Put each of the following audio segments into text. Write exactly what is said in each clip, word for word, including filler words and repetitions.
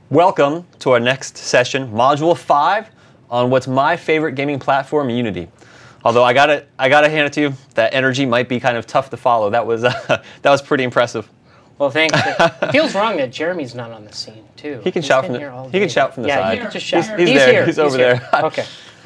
Welcome to our next session, Module five, on what's my favorite gaming platform, Unity. Although I gotta, I gotta hand it to you, that energy might be kind of tough to follow. That was, uh, that was pretty impressive. Well, thanks. It feels wrong that Jeremy's not on the scene too. He can He's shout been from here the, all he day. can shout from the yeah, side. he can just shout. He's, he's, he's there. Here. He's over here. there. Okay.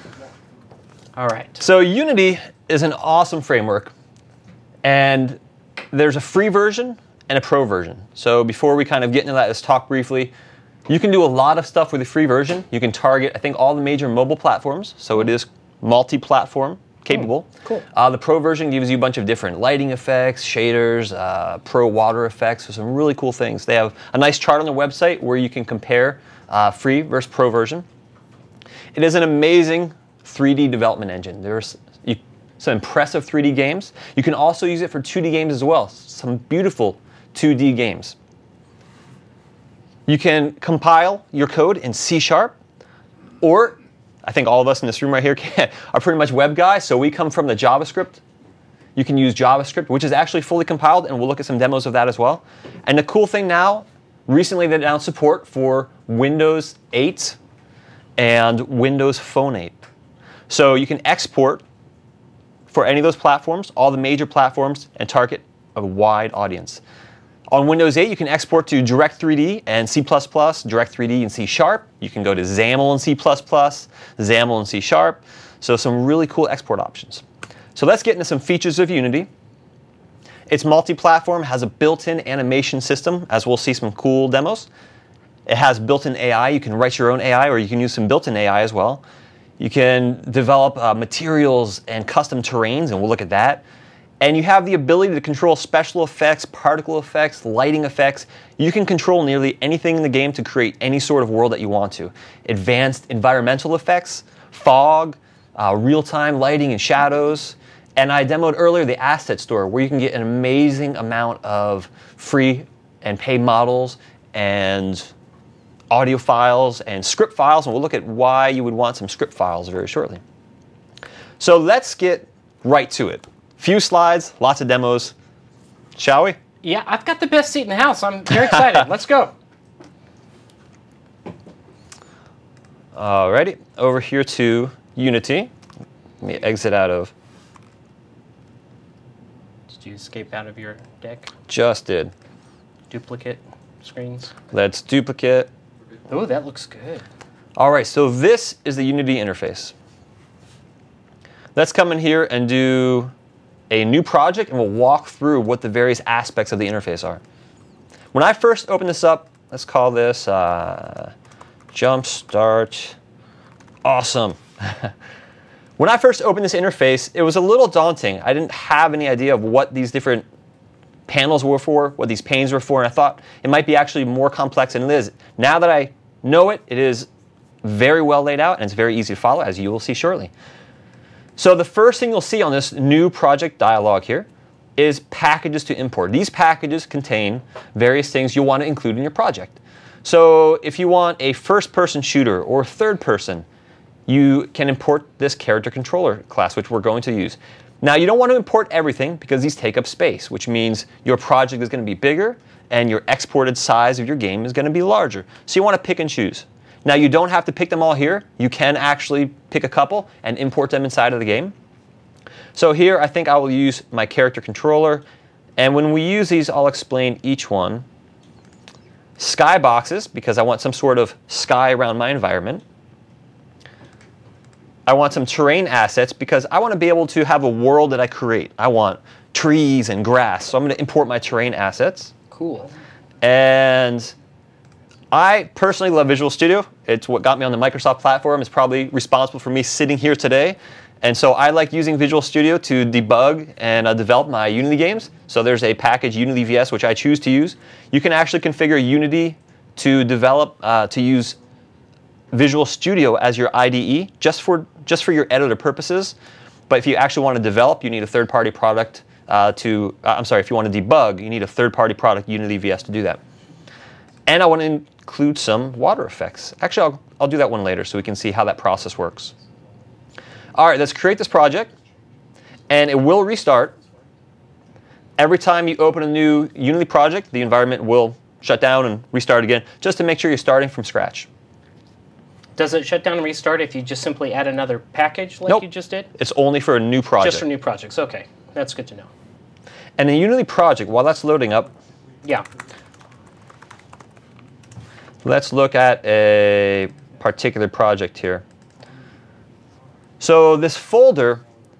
All right. So Unity is an awesome framework, and there's a free version and a pro version. So before we kind of get into that, let's talk briefly. You can do a lot of stuff with the free version. You can target, I think, all the major mobile platforms. So it is multi-platform capable. Mm, cool. Uh, the pro version gives you a bunch of different lighting effects, shaders, uh, pro water effects, so some really cool things. They have a nice chart on their website where you can compare uh, free versus pro version. It is an amazing three D development engine. There's you, some impressive three D games. You can also use it for two D games as well. Some beautiful two D games. You can compile your code in C sharp, or I think all of us in this room right here can, are pretty much web guys, so we come from the JavaScript. You can use JavaScript, which is actually fully compiled, and we'll look at some demos of that as well. And the cool thing now, recently they announced support for Windows eight and Windows Phone eight. So you can export for any of those platforms, all the major platforms, and target a wide audience. On Windows eight, you can export to Direct three D and C plus plus, Direct three D and C sharp. You can go to XAML and C plus plus, XAML and C sharp. So some really cool export options. So let's get into some features of Unity. It's multi-platform, has a built-in animation system, as we'll see some cool demos. It has built-in A I. You can write your own A I, or you can use some built-in A I as well. You can develop uh, materials and custom terrains, and we'll look at that. And you have the ability to control special effects, particle effects, lighting effects. You can control nearly anything in the game to create any sort of world that you want to. Advanced environmental effects, fog, uh, real-time lighting and shadows. And I demoed earlier the asset store, where you can get an amazing amount of free and paid models and audio files and script files. And we'll look at why you would want some script files very shortly. So let's get right to it. Few slides, lots of demos. Shall we? Yeah, I've got the best seat in the house. I'm very excited. Let's go. Alrighty, over here to Unity. Let me exit out of. Did you escape out of your deck? Just did. Duplicate screens. Let's duplicate. Oh, that looks good. All right, so this is the Unity interface. Let's come in here and do a new project, and we'll walk through what the various aspects of the interface are. When I first opened this up, let's call this uh, Jumpstart Awesome. When I first opened this interface, it was a little daunting. I didn't have any idea of what these different panels were for, what these panes were for, and I thought it might be actually more complex than it is. Now that I know it, it is very well laid out, and it's very easy to follow, as you will see shortly. So the first thing you'll see on this new project dialog here is packages to import. These packages contain various things you'll want to include in your project. So if you want a first-person shooter or third-person, you can import this character controller class, which we're going to use. Now, you don't want to import everything because these take up space, which means your project is going to be bigger and your exported size of your game is going to be larger. So you want to pick and choose. Now, you don't have to pick them all here. You can actually pick a couple and import them inside of the game. So here, I think I will use my character controller. And when we use these, I'll explain each one. Skyboxes, because I want some sort of sky around my environment. I want some terrain assets, because I want to be able to have a world that I create. I want trees and grass, so I'm going to import my terrain assets. Cool. And I personally love Visual Studio. It's what got me on the Microsoft platform. It's probably responsible for me sitting here today. And so I like using Visual Studio to debug and uh, develop my Unity games. So there's a package, Unity V S, which I choose to use. You can actually configure Unity to develop, uh, to use Visual Studio as your I D E, just for, just for your editor purposes. But if you actually want to develop, you need a third-party product uh, to, uh, I'm sorry, if you want to debug, you need a third-party product, Unity V S, to do that. And I want to include some water effects. Actually, I'll, I'll do that one later so we can see how that process works. All right, let's create this project. And it will restart. Every time you open a new Unity project, the environment will shut down and restart again, just to make sure you're starting from scratch. Does it shut down and restart if you just simply add another package like Nope. you just did? It's only for a new project. Just for new projects. Okay, that's good to know. And the Unity project, while that's loading up, Yeah. let's look at a particular project here. So this folder,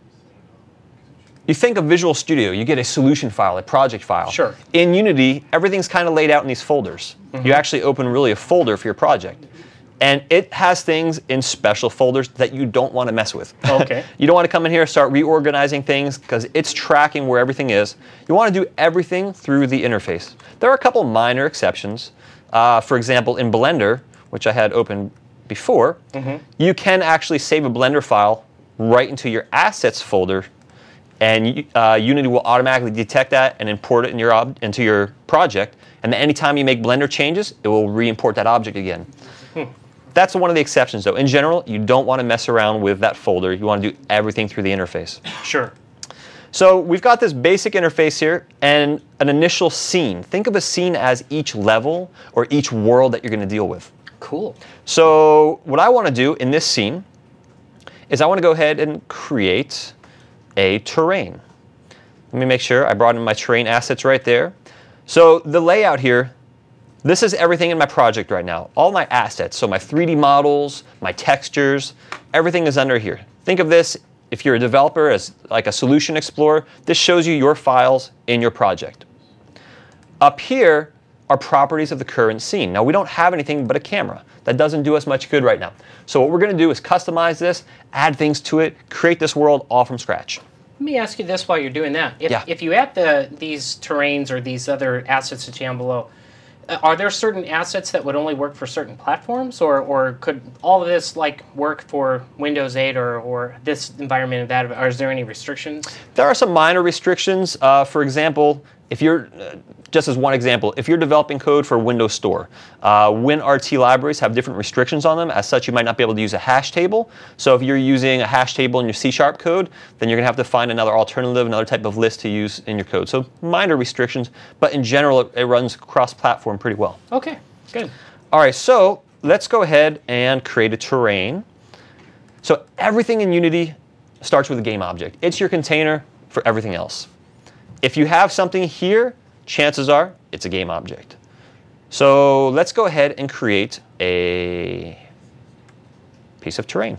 you think of Visual Studio, you get a solution file, a project file. Sure. In Unity, everything's kind of laid out in these folders. Mm-hmm. You actually open really a folder for your project. And it has things in special folders that you don't want to mess with. Okay. You don't want to come in here and start reorganizing things because it's tracking where everything is. You want to do everything through the interface. There are a couple minor exceptions. Uh, for example, in Blender, which I had open before, mm-hmm. you can actually save a Blender file right into your assets folder, and uh, Unity will automatically detect that and import it in your ob into your project. And then anytime you make Blender changes, it will re-import that object again. Hmm. That's one of the exceptions, though. In general, you don't want to mess around with that folder. You want to do everything through the interface. Sure. So we've got this basic interface here and an initial scene. Think of a scene as each level or each world that you're going to deal with. Cool. So what I want to do in this scene is I want to go ahead and create a terrain. Let me make sure I brought in my terrain assets right there. So the layout here, this is everything in my project right now. All my assets, so my three D models, my textures, everything is under here. Think of this, if you're a developer, as like a solution explorer. This shows you your files in your project. Up here are properties of the current scene. Now, we don't have anything but a camera. That doesn't do us much good right now. So what we're going to do is customize this, add things to it, create this world all from scratch. Let me ask you this while you're doing that. If, yeah. if you add the, these terrains or these other assets that you have below, uh, are there certain assets that would only work for certain platforms? Or, or could all of this like work for Windows eight or, or this environment and that? Or is there any restrictions? There are some minor restrictions. Uh, for example, if you're, uh, just as one example, if you're developing code for Windows Store, uh, WinRT libraries have different restrictions on them. As such, you might not be able to use a hash table. So if you're using a hash table in your C sharp code, then you're going to have to find another alternative, another type of list to use in your code. So minor restrictions, but in general, it, it runs cross-platform pretty well. Okay, good. All right, so let's go ahead and create a terrain. So everything in Unity starts with a game object. It's your container for everything else. If you have something here, chances are it's a game object. So let's go ahead and create a piece of terrain.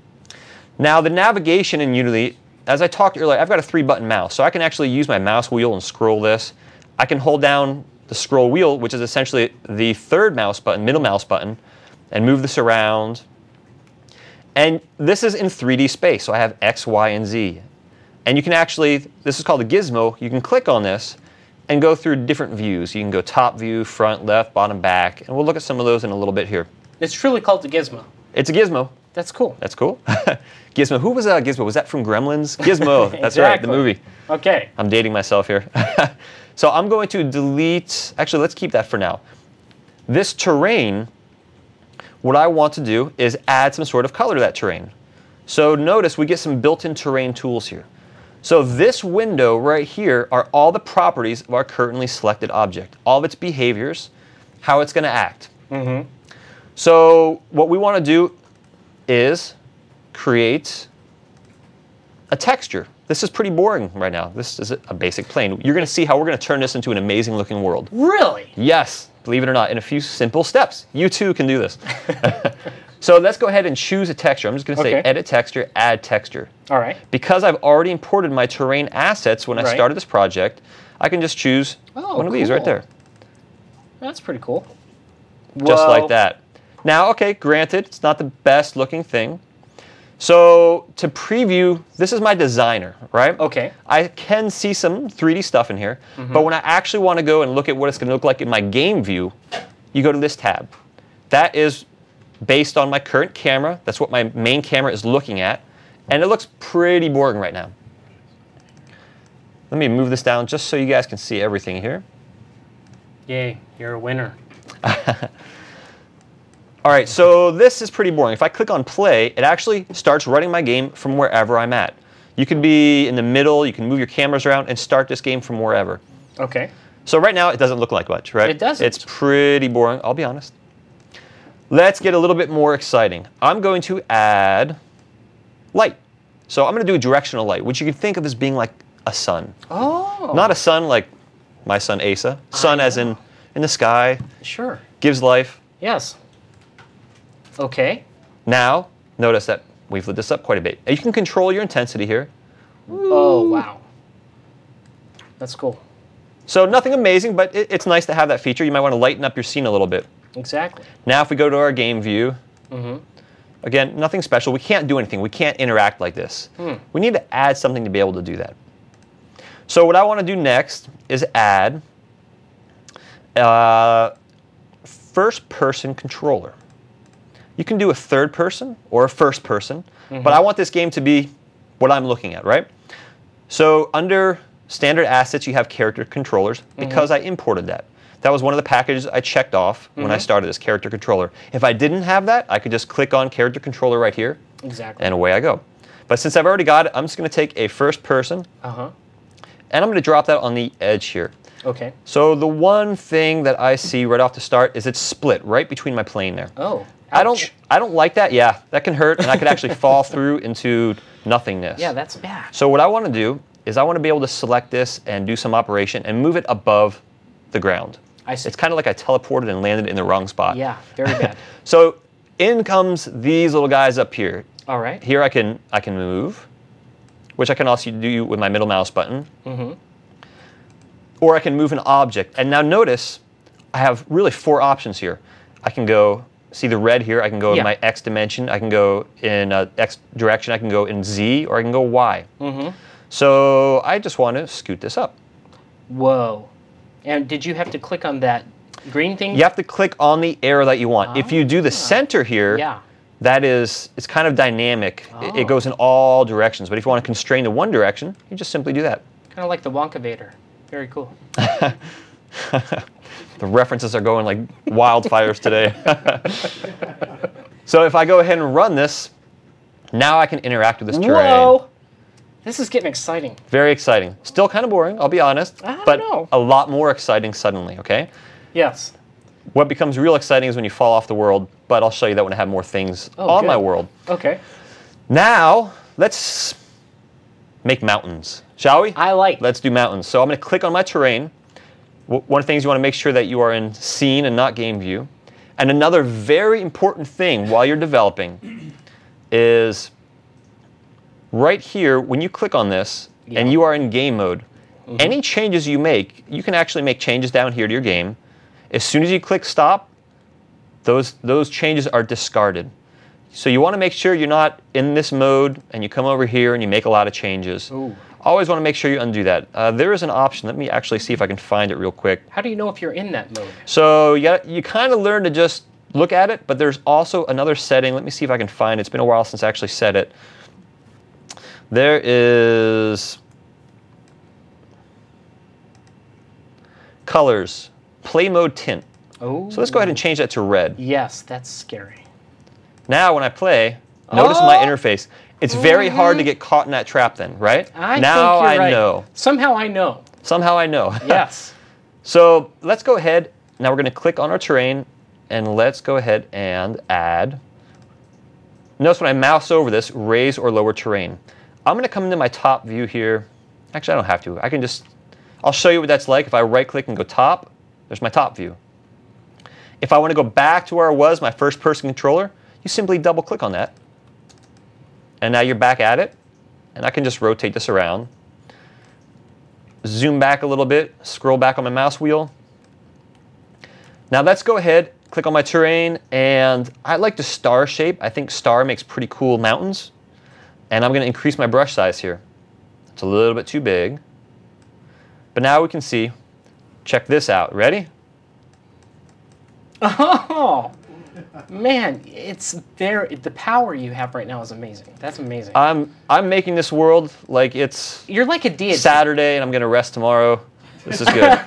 Now the navigation in Unity, as I talked earlier, I've got a three button mouse. So I can actually use my mouse wheel and scroll this. I can hold down the scroll wheel, which is essentially the third mouse button, middle mouse button, and move this around. And this is in three D space. So I have X, Y, and Z. And you can actually, this is called a gizmo, you can click on this and go through different views. You can go top view, front, left, bottom, back, and we'll look at some of those in a little bit here. It's truly called the Gizmo. It's a gizmo. That's cool. That's cool. Gizmo, who was uh, Gizmo? Was that from Gremlins? Gizmo, that's exactly. right, the movie. Okay. I'm dating myself here. So I'm going to delete, actually let's keep that for now. This terrain, what I want to do is add some sort of color to that terrain. So notice we get some built-in terrain tools here. So this window right here are all the properties of our currently selected object, all of its behaviors, how it's going to act. Mm-hmm. So what we want to do is create a texture. This is pretty boring right now. This is a basic plane. You're going to see how we're going to turn this into an amazing looking world. Really? Yes, believe it or not, in a few simple steps. You too can do this. So let's go ahead and choose a texture. I'm just going to say okay. edit texture, add texture. All right. Because I've already imported my terrain assets when I right. started this project, I can just choose oh, one of cool. these right there. That's pretty cool. Just Whoa. like that. Now, okay, granted, it's not the best looking thing. So to preview, this is my designer, right? Okay. I can see some three D stuff in here, mm-hmm. but when I actually want to go and look at what it's going to look like in my game view, you go to this tab. That is based on my current camera. That's what my main camera is looking at, and it looks pretty boring right now. Let me move this down just so you guys can see everything here. Yay, you're a winner. All right, so this is pretty boring. If I click on play, it actually starts running my game from wherever I'm at. You could be in the middle, you can move your cameras around and start this game from wherever. Okay. So right now it doesn't look like much, right? It doesn't. It's pretty boring, I'll be honest. Let's get a little bit more exciting. I'm going to add light. So I'm going to do a directional light, which you can think of as being like a sun. Oh. Not a sun like my son Asa. Sun as in in the sky. Sure. Gives life. Yes. Okay. Now, notice that we've lit this up quite a bit. You can control your intensity here. Oh, wow. That's cool. So nothing amazing, but it, it's nice to have that feature. You might want to lighten up your scene a little bit. Exactly. Now if we go to our game view, Mm-hmm. again, nothing special. We can't do anything. We can't interact like this. Hmm. We need to add something to be able to do that. So what I want to do next is add a first-person controller. You can do a third person or a first person, mm-hmm. but I want this game to be what I'm looking at, right? So under standard assets, you have character controllers because mm-hmm. I imported that. That was one of the packages I checked off mm-hmm. when I started this character controller. If I didn't have that, I could just click on character controller right here. Exactly. And away I go. But since I've already got it, I'm just going to take a first person uh-huh. and I'm going to drop that on the edge here. Okay. So the one thing that I see right off the start is it's split right between my plane there. Oh, ouch. I don't I don't like that. Yeah, that can hurt and I could actually fall through into nothingness. Yeah, that's bad. So what I want to do is I want to be able to select this and do some operation and move it above the ground. I see. It's kind of like I teleported and landed in the wrong spot. Yeah, very bad. So in comes these little guys up here. All right. Here I can I can move, which I can also do with my middle mouse button. Mm-hmm. Or I can move an object. And now notice I have really four options here. I can go, see the red here, I can go yeah. in my X dimension, I can go in uh, X direction, I can go in Z, or I can go Y. Mm-hmm. So I just want to scoot this up. Whoa. And did you have to click on that green thing? You have to click on the arrow that you want. Oh. If you do the center here, yeah. that is, it's kind of dynamic. Oh. It, it goes in all directions. But if you want to constrain to one direction, you just simply do that. Kind of like the Wonka Vader. Very cool. The references are going like wildfires today. So if I go ahead and run this, now I can interact with this terrain. Whoa! This is getting exciting. Very exciting. Still kind of boring, I'll be honest. I don't but know. a lot more exciting suddenly, okay? Yes. What becomes real exciting is when you fall off the world, but I'll show you that when I have more things Oh, on good. my world. Okay. Now, let's make mountains, shall we? I like. Let's do mountains. So I'm going to click on my terrain. W- one of the things you want to make sure that you are in scene and not game view. And another very important thing while you're developing is right here, when you click on this Yeah. and you are in game mode, Mm-hmm. any changes you make, you can actually make changes down here to your game. As soon as you click stop, those, those changes are discarded. So you want to make sure you're not in this mode and you come over here and you make a lot of changes. Ooh. Always want to make sure you undo that. Uh, there is an option. Let me actually see if I can find it real quick. How do you know if you're in that mode? So you, got, you kind of learn to just look at it, but there's also another setting. Let me see if I can find it. It's been a while since I actually set it. There is colors, play mode tint. Oh. So let's go ahead and change that to red. Yes, that's scary. Now when I play, notice my Oh. interface. It's very hard to get caught in that trap then, right? I now think you're I right. know. Somehow I know. Somehow I know. Yes. So let's go ahead. Now we're going to click on our terrain and let's go ahead and add. Notice when I mouse over this, raise or lower terrain. I'm going to come into my top view here. Actually, I don't have to. I can just, I'll show you what that's like. If I right click and go top, there's my top view. If I want to go back to where I was, my first person controller, you simply double click on that. And now you're back at it. And I can just rotate this around. Zoom back a little bit, scroll back on my mouse wheel. Now let's go ahead, click on my terrain, and I like the star shape. I think star makes pretty cool mountains. And I'm going to increase my brush size here. It's a little bit too big. But now we can see, check this out. Ready? Oh, man, it's very, the power you have right now is amazing. That's amazing. I'm, I'm making this world like it's You're like a deity. Saturday and I'm going to rest tomorrow. This is good.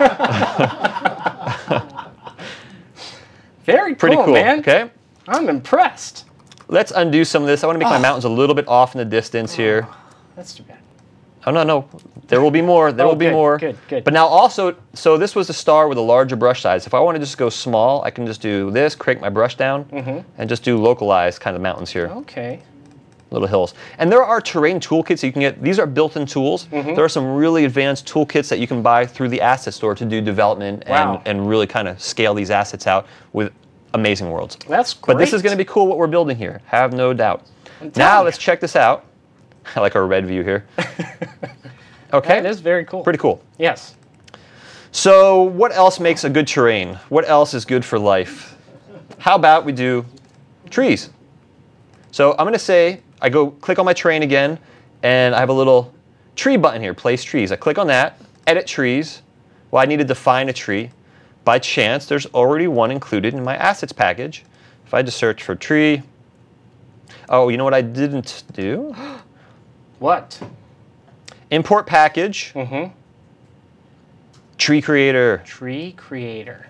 Very cool, Pretty cool, man. okay? I'm impressed. Let's undo some of this. I want to make my mountains a little bit off in the distance here. That's too bad. Oh, no, no. There will be more. There Oh, will be good, more. good, good. But now also, so this was a star with a larger brush size. If I want to just go small, I can just do this, crank my brush down, Mm-hmm. and just do localized kind of mountains here. Okay. Little hills. And there are terrain toolkits that you can get. These are built-in tools. Mm-hmm. There are some really advanced toolkits that you can buy through the asset store to do development Wow. and, and really kind of scale these assets out with amazing worlds. That's great. But this is going to be cool what we're building here. Have no doubt. I'm telling Now you. let's check this out. I like our red view here. Okay. That is very cool. Pretty cool. Yes. So what else makes a good terrain? What else is good for life? How about we do trees? So I'm going to say, I go click on my terrain again, and I have a little tree button here, place trees. I click on that, edit trees. Well, I need to define a tree. By chance, there's already one included in my assets package. If I just search for tree, oh, you know what I didn't do? What? Import package, Mm-hmm. tree creator. Tree creator.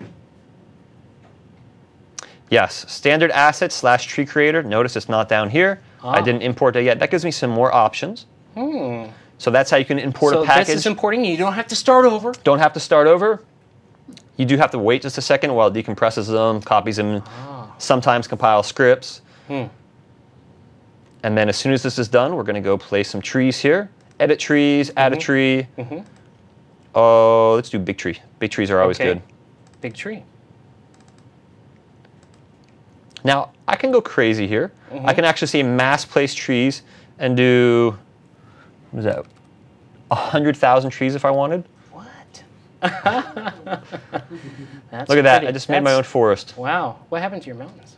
Yes, standard assets slash tree creator. Notice it's not down here. I Ah. didn't import it yet. That gives me some more options. Hmm. So that's how you can import So a package. this is importing. You don't have to start over. Don't have to start over. You do have to wait just a second while it decompresses them, copies them, Ah. sometimes compile scripts. Hmm. And then as soon as this is done, we're going to go place some trees here. Edit trees, add a tree. Mm-hmm. Oh, let's do big tree. Big trees are always Okay. good. Big tree. Now, I can go crazy here. Mm-hmm. I can actually say mass place trees and do, what is that, one hundred thousand trees if I wanted. What? That's Look at that. pretty. I just made my That's- own forest. Wow. What happened to your mountains?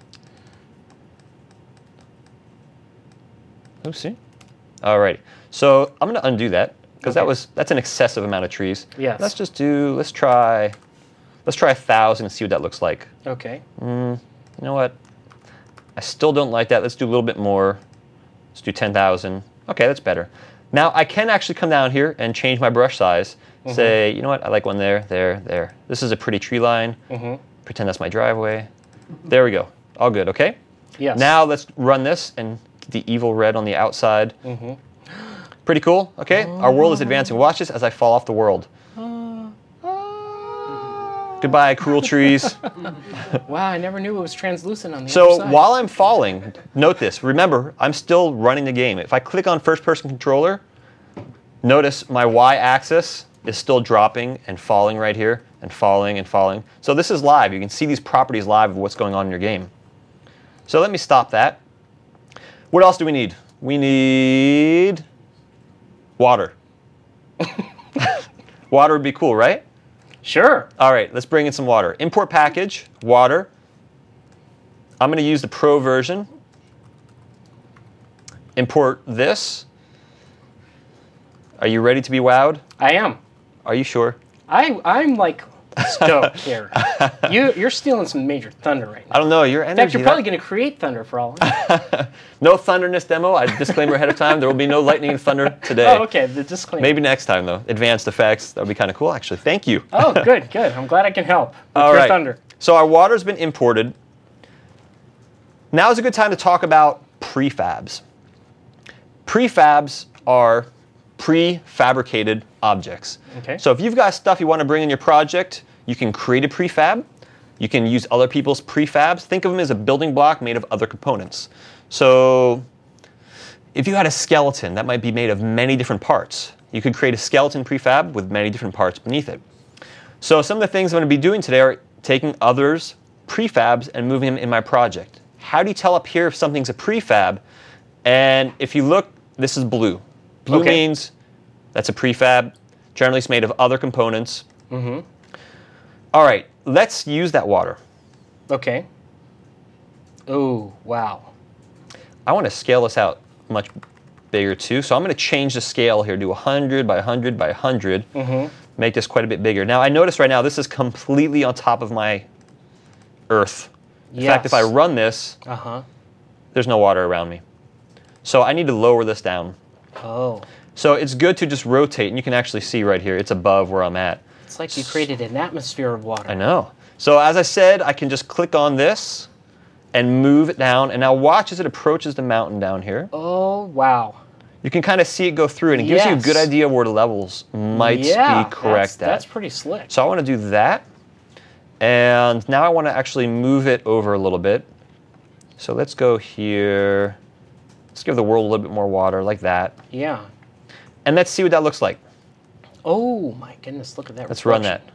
Oh, see? All right. So I'm going to undo that because that Okay. was that's an excessive amount of trees. Yes. Let's just do, let's try, let's try a thousand and see what that looks like. Okay. You know what? I still don't like that. Let's do a little bit more. Let's do ten thousand. Okay, that's better. Now I can actually come down here and change my brush size. Mm-hmm. Say, you know what? I like one there, there, there. This is a pretty tree line. Mm-hmm. Pretend that's my driveway. There we go. All good, okay? Yes. Now let's run this and get the evil red on the outside. Mm-hmm. Pretty cool, okay? Our world is advancing. Watch this as I fall off the world. Goodbye, cruel trees. Wow, I never knew it was translucent on the So other side. while I'm falling, note this. Remember, I'm still running the game. If I click on first-person controller, notice my y-axis is still dropping and falling right here, and falling and falling. So this is live. You can see these properties live of what's going on in your game. So let me stop that. What else do we need? We need water. Water would be cool, right? Sure. All right, let's bring in some water. Import package, water. I'm going to use the Pro version. Import this. Are you ready to be wowed? I am. Are you sure? I I'm like stoked here. You you're stealing some major thunder right now. I don't know. Your In energy. fact, you're probably going to create thunder for all. I know. No thunder in this demo. I disclaimer ahead of time. There will be no lightning and thunder today. Oh, okay. The disclaimer. Maybe next time though. Advanced effects. That would be kind of cool. Actually, thank you. Oh, good, good. I'm glad I can help with All your right. thunder. So our water's been imported. Now is a good time to talk about prefabs. Prefabs are prefabricated objects. Okay. So if you've got stuff you want to bring in your project, you can create a prefab. You can use other people's prefabs. Think of them as a building block made of other components. So if you had a skeleton, that might be made of many different parts. You could create a skeleton prefab with many different parts beneath it. So some of the things I'm going to be doing today are taking others' prefabs and moving them in my project. How do you tell up here if something's a prefab? And if you look, this is blue. Blue Okay. means that's a prefab. Generally, it's made of other components. Mm-hmm. All right, let's use that water. Okay. Oh, wow. I want to scale this out much bigger too. So I'm going to change the scale here, do one hundred by one hundred by one hundred. Mm-hmm. Make this quite a bit bigger. Now, I notice right now this is completely on top of my earth. In fact, if I Yes. run this, Uh-huh. there's no water around me. So I need to lower this down. Oh. So it's good to just rotate, and you can actually see right here, it's above where I'm at. It's like you created an atmosphere of water. I know. So as I said, I can just click on this and move it down, and now watch as it approaches the mountain down here. Oh, wow. You can kind of see it go through, and it gives you a Yes. good idea where the levels might Yeah, be correct that's, at. that's pretty slick. So I want to do that. And now I want to actually move it over a little bit. So let's go here. Let's give the world a little bit more water, like that. Yeah. And let's see what that looks like. Oh my goodness! Look at that. Let's run reflection. that.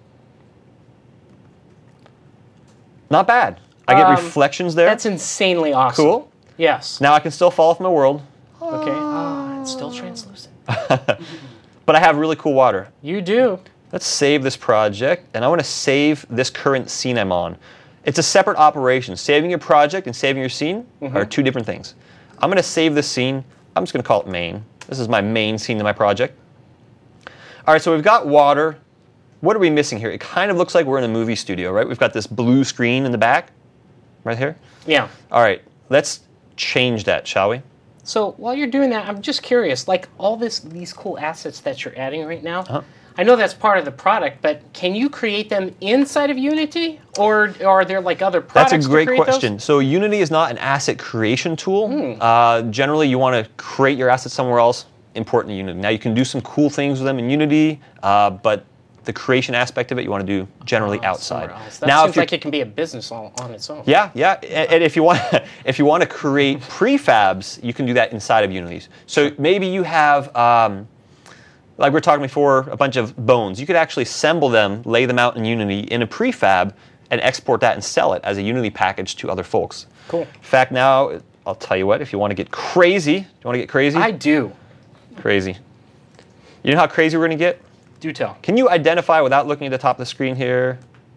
Not bad. I get Um, reflections there. That's insanely awesome. Cool. Yes. Now I can still fall off my world, Okay. Ah, it's still translucent. but I have really cool water. You do. Let's save this project, and I want to save this current scene I'm on. It's a separate operation. Saving your project and saving your scene Mm-hmm. are two different things. I'm going to save this scene. I'm just going to call it main. This is my main scene in my project. All right, so we've got water. What are we missing here? It kind of looks like we're in a movie studio, right? We've got this blue screen in the back, right here. Yeah. All right, let's change that, shall we? So while you're doing that, I'm just curious. Like all this, these cool assets that you're adding right now. Uh-huh. I know that's part of the product, but can you create them inside of Unity, or, or are there like other products? That's a to great create question. Those? So Unity is not an asset creation tool. Hmm. Uh, generally, you want to create your assets somewhere else, important to Unity. Now, you can do some cool things with them in Unity, uh, but the creation aspect of it, you want to do generally Oh, outside. somewhere else. That now, seems if you're, like it can be a business all on its own. yeah, yeah, and, and if you want, if you want to create prefabs, you can do that inside of Unity. So maybe you have. Um, Like we were talking before, a bunch of bones. You could actually assemble them, lay them out in Unity in a prefab, and export that and sell it as a Unity package to other folks. Cool. In fact, now, I'll tell you what, if you want to get crazy, do you want to get crazy? I do. Crazy. You know how crazy we're going to get? Do tell. Can you identify without looking at the top of the screen here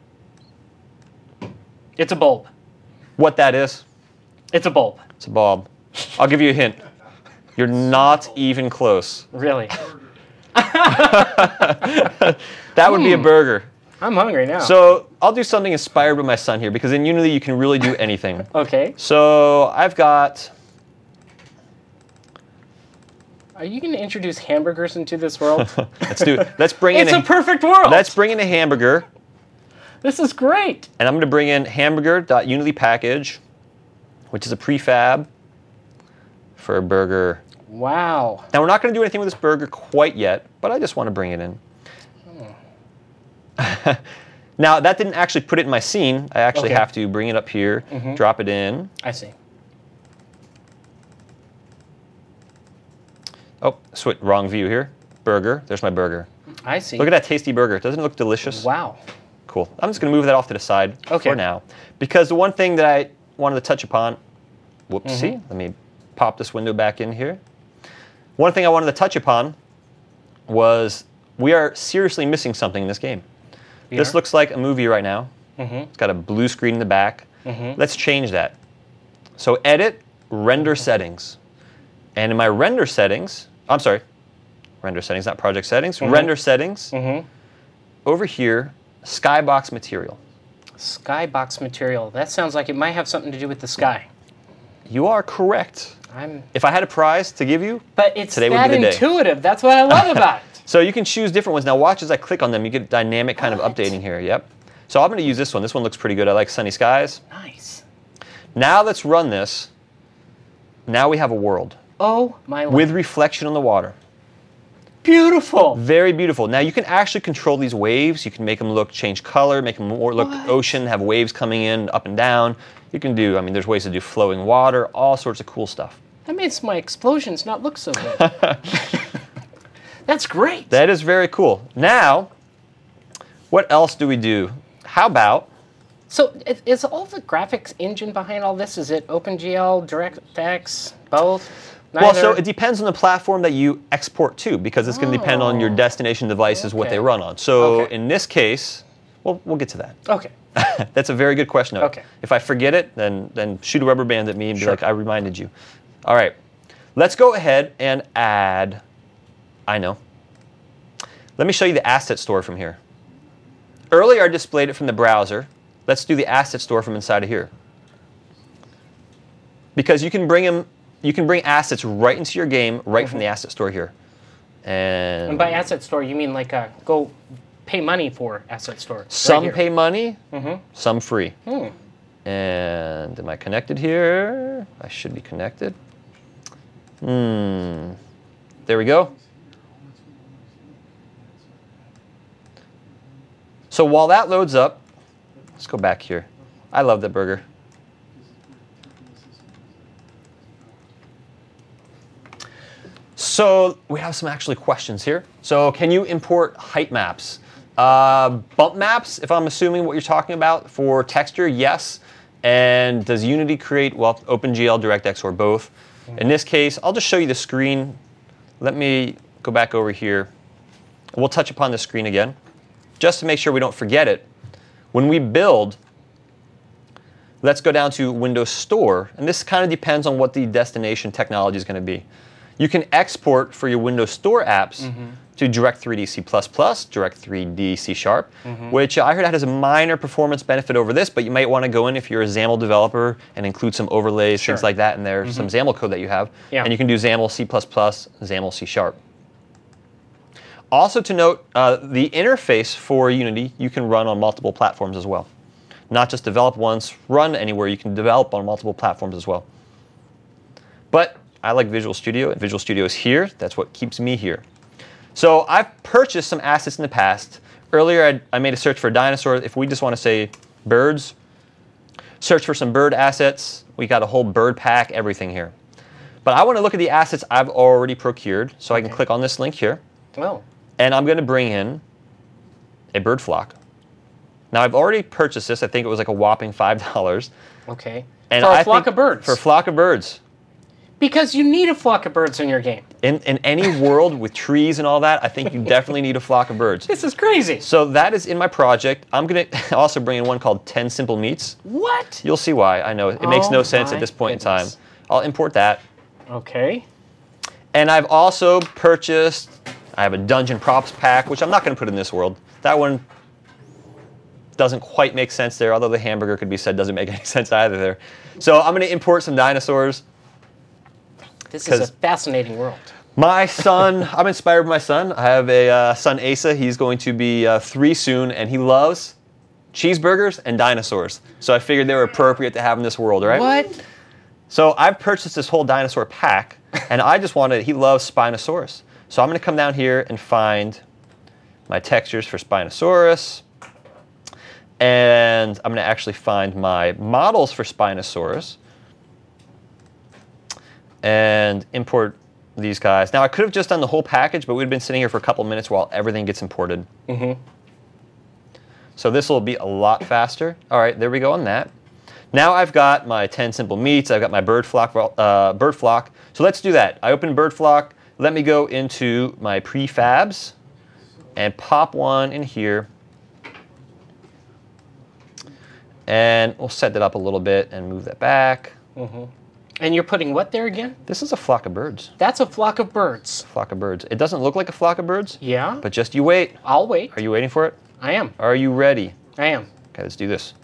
It's a bulb. what that is? It's a bulb. It's a bulb. I'll give you a hint. You're not even close. Really. That would be a burger. I'm hungry now. So I'll do something inspired by my son here, because in Unity you can really do anything. okay. So I've got, Are you going to introduce hamburgers into this world? let's do, let's bring It's in a perfect world. let's bring in a hamburger, This is great. and I'm going to bring in hamburger.unity package, which is a prefab for a burger. Wow. Now we're not going to do anything with this burger quite yet, but I just want to bring it in. Now that didn't actually put it in my scene. I actually Okay. have to bring it up here, drop it in. I see. Oh, sweet, wrong view here. Burger. There's my burger. I see. Look at that tasty burger. Doesn't it look delicious? Wow. Cool. I'm just going to move that off to the side Okay. for now. Because the one thing that I wanted to touch upon, whoopsie, Mm-hmm. let me pop this window back in here. One thing I wanted to touch upon was we are seriously missing something in this game. We This are? looks like a movie right now. Mm-hmm. It's got a blue screen in the back. Mm-hmm. Let's change that. So edit, render settings. And in my render settings, I'm sorry, render settings, not project settings, Mhm. render settings, Mm-hmm. over here, skybox material. Skybox material. That sounds like it might have something to do with the sky. You are correct. I'm. If I had a prize to give you, But it's Today would that be the day. intuitive. That's what I love about it. so you can choose different ones. Now watch as I click on them, you get dynamic kind What? of updating here. Yep. So I'm going to use this one. This one looks pretty good. I like sunny skies. Nice. Now let's run this. Now we have a world Oh my lord. with reflection on the water. Beautiful. Very beautiful. Now you can actually control these waves. You can make them look, change color, make them more look What? ocean, have waves coming in up and down. You can do, I mean, there's ways to do flowing water, all sorts of cool stuff. That makes my explosions not look so good. That's great. That is very cool. Now, what else do we do? How about, So i- is all the graphics engine behind all this? Is it OpenGL, DirectX, both? well, so Neither? it depends on the platform that you export to, because it's going to depend on your Oh. destination devices, what Okay. they run on. So Okay. in this case, well, we'll get to that. Okay. That's a very good question. though. Okay. If I forget it, then then shoot a rubber band at me and be Sure. like, I reminded you. All right. Let's go ahead and add, I know. Let me show you the asset store from here. Earlier I displayed it from the browser. Let's do the asset store from inside of here. Because you can bring them, you can bring assets right into your game right from the asset store here. And, And by asset store, you mean like uh, go pay money for asset store? some right here. pay money, Mhm. some free. Hmm. And am I connected here? I should be connected. Hmm. There we go. So while that loads up, let's go back here. I love that burger. So we have some actually questions here. So can you import height maps? Uh, bump maps, if I'm assuming what you're talking about, for texture, yes. And does Unity create, well, OpenGL, DirectX, or both? In this case, I'll just show you the screen. Let me go back over here. We'll touch upon the screen again, just to make sure we don't forget it. When we build, let's go down to Windows Store, and this kind of depends on what the destination technology is going to be. You can export for your Windows Store apps mm-hmm. to Direct three D C plus plus, Direct three D C Sharp, mm-hmm. which I heard has a minor performance benefit over this, but you might want to go in if you're a XAML developer and include some overlays, sure. things like that in there, mm-hmm. some XAML code that you have. Yeah. And you can do XAML C plus plus, XAML C Sharp. Also to note, uh, the interface for Unity you can run on multiple platforms as well. Not just develop once, run anywhere. You can develop on multiple platforms as well. But I like Visual Studio, and Visual Studio is here. That's what keeps me here. So I've purchased some assets in the past. Earlier, I, I made a search for dinosaurs. If we just want to say birds, search for some bird assets. We got a whole bird pack, everything here. But I want to look at the assets I've already procured. So okay. I can click on this link here. Oh. And I'm going to bring in a bird flock. Now, I've already purchased this. I think it was like a whopping five dollars. Okay. And for a I flock think, of birds. For a flock of birds. Because you need a flock of birds in your game. In, in any world with trees and all that, I think you definitely need a flock of birds. This is crazy. So that is in my project. I'm going to also bring in one called ten Simple Meats. What? You'll see why. I know. It oh makes no sense at this point goodness. in time. I'll import that. Okay. And I've also purchased, I have a Dungeon Props pack, which I'm not going to put in this world. That one doesn't quite make sense there, although the hamburger could be said doesn't make any sense either there. So I'm going to import some dinosaurs. This is a fascinating world. My son, I'm inspired by my son. I have a uh, son, Asa. He's going to be uh, three soon, and he loves cheeseburgers and dinosaurs. So I figured they were appropriate to have in this world, right? What? So I've purchased this whole dinosaur pack, and I just wanted, he loves Spinosaurus. So I'm going to come down here and find my textures for Spinosaurus. And I'm going to actually find my models for Spinosaurus. And import these guys. Now, I could have just done the whole package, but we've been sitting here for a couple minutes while everything gets imported. Mm-hmm. So this will be a lot faster. All right, there we go on that. Now I've got my ten Simple Meats. I've got my bird flock. Uh, bird flock. So let's do that. I open bird flock. Let me go into my prefabs and pop one in here. And we'll set that up a little bit and move that back. Mm-hmm. And you're putting what there again? This is a flock of birds. That's a flock of birds. Flock of birds. It doesn't look like a flock of birds. Yeah. But just you wait. I'll wait. Are you waiting for it? I am. Are you ready? I am. Okay, let's do this.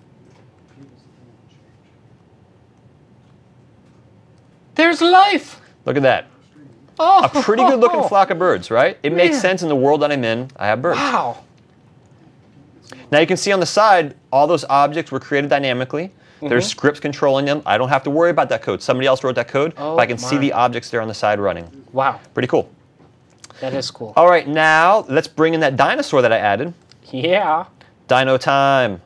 There's life. Look at that. Oh. A pretty good looking flock of birds, right? It Man. makes sense in the world that I'm in. I have birds. Wow. Now you can see on the side, all those objects were created dynamically. There's mm-hmm. scripts controlling them. I don't have to worry about that code. Somebody else wrote that code, oh, but I can my. see the objects there on the side running. Wow. Pretty cool. That is cool. All right, now let's bring in that dinosaur that I added. Yeah. Dino time.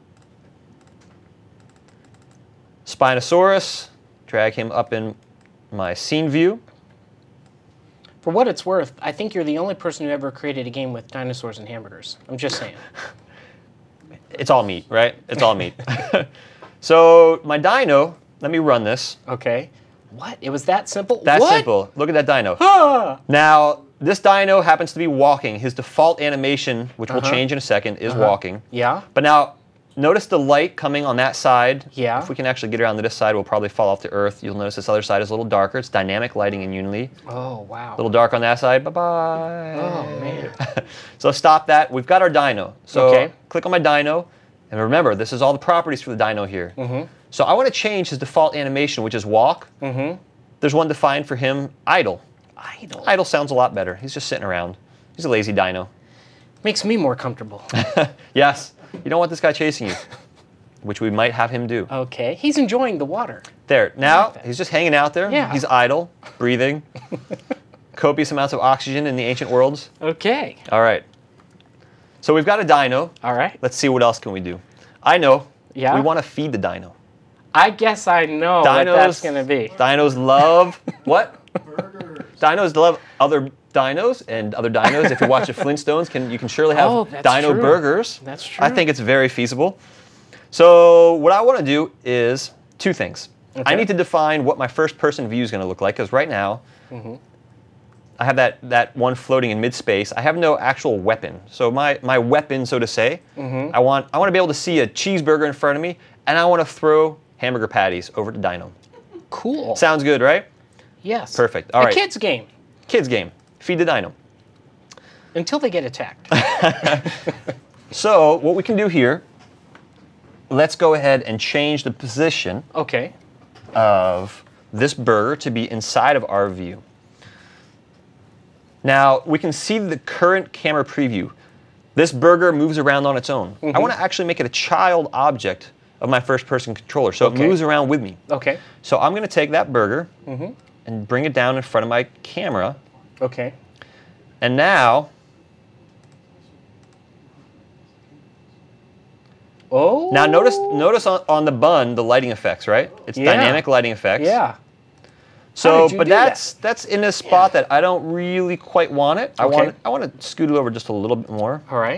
Spinosaurus. Drag him up in my scene view. For what it's worth, I think you're the only person who ever created a game with dinosaurs and hamburgers. I'm just saying. It's all meat, right? It's all meat. So my dino, let me run this. Okay. What? It was that simple? That's what? simple. Look at that dino. Ah! Now, this dino happens to be walking. His default animation, which uh-huh. will change in a second, is uh-huh. walking. Yeah. But now, notice the light coming on that side. Yeah. If we can actually get around to this side, we'll probably fall off the earth. You'll notice this other side is a little darker. It's dynamic lighting in Unity. Oh, wow. A little dark on that side. Bye-bye. Oh, man. So stop that. We've got our dino. So okay. click on my dino. And remember, this is all the properties for the dino here. Mm-hmm. So I want to change his default animation, which is walk. Mm-hmm. There's one defined for him, idle. Idle. Idle sounds a lot better. He's just sitting around. He's a lazy dino. Makes me more comfortable. Yes. You don't want this guy chasing you. which we might have him do. Okay. He's enjoying the water. There. Now, that. he's just hanging out there. Yeah. He's idle, breathing. Copious amounts of oxygen in the ancient worlds. Okay. All right. So we've got a dino. All right. Let's see what else can we do. I know. Yeah? We want to feed the dino. I guess I know what that's going to be. Dinos love what? Burgers. Dinos love other dinos and other dinos. If you watch the Flintstones, can you can surely have Oh, that's dino true. burgers. That's true. I think it's very feasible. So what I want to do is two things. I Okay. need to define what my first person view is going to look like, because right now Mm-hmm. I have that, that one floating in mid-space. I have no actual weapon. So my, my weapon, so to say, Mm-hmm. I want I want to be able to see a cheeseburger in front of me, and I want to throw hamburger patties over to Dino. Cool. Sounds good, right? Yes. Perfect. All a right. kid's game Kids game. Feed the Dino. until they get attacked. So what we can do here, let's go ahead and change the position Okay. of this burger to be inside of our view. Now, we can see the current camera preview. This burger moves around on its own. I want to actually make it a child object of my first-person controller, so Okay. it moves around with me. Okay. So I'm going to take that burger and bring it down in front of my camera, Okay. and now, Oh. now notice notice on, on the bun the lighting effects, right? It's Yeah. dynamic lighting effects. Yeah. So, did you but do that? that's that's in a spot that I don't really quite want it. I Okay. want I want to scoot it over just a little bit more. All right.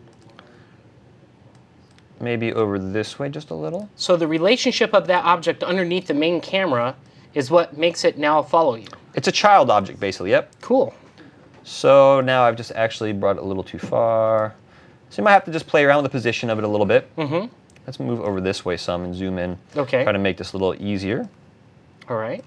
Maybe over this way just a little. So the relationship of that object underneath the main camera is what makes it now follow you. It's a child object, basically. Yep. Cool. So now I've just actually brought it a little too far. So you might have to just play around with the position of it a little bit. Mm-hmm. Let's move over this way some and zoom in. Okay. Try to make this a little easier. All right.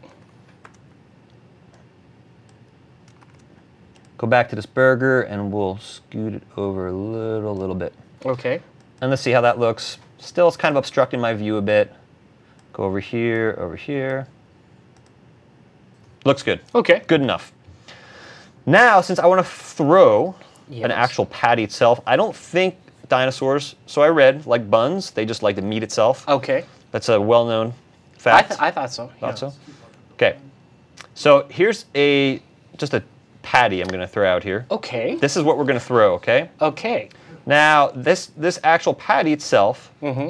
Go back to this burger and we'll scoot it over a little, little bit. Okay. And let's see how that looks. Still, it's kind of obstructing my view a bit. Go over here, over here. Looks good. Okay. Good enough. Now, since I want to throw Yes. an actual patty itself, I don't think dinosaurs, so I read, like buns, they just like the meat itself. Okay. That's a well-known I, fact. th- I thought so. Thought yeah. so? Okay. So here's a just a patty I'm going to throw out here. Okay. This is what we're going to throw, okay? Okay. Now, this this actual patty itself, Mm-hmm.